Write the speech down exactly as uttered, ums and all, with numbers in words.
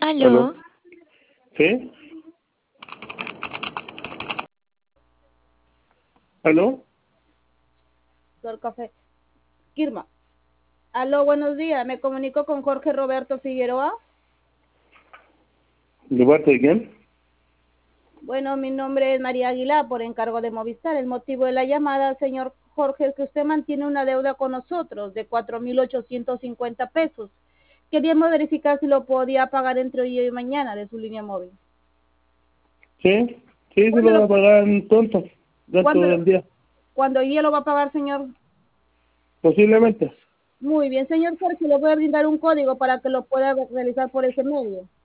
¿Aló? ¿Aló? ¿Sí? ¿Aló? Del café. Kirma. Aló, buenos días. Me comunico con Jorge Roberto Figueroa. ¿De parte de quién? Bueno, mi nombre es María Aguilar, por encargo de Movistar. El motivo de la llamada, señor Jorge, es que usted mantiene una deuda con nosotros de cuatro mil ochocientos cincuenta pesos. Queríamos verificar si lo podía pagar entre hoy y mañana de su línea móvil. ¿Sí? Sí, se ¿Cuándo lo va lo, a pagar pronto, dentro cuándo, del día. cuándo hoy día lo va a pagar, señor? Posiblemente. Muy bien, señor Jorge, le voy a brindar un código para que lo pueda realizar por ese medio.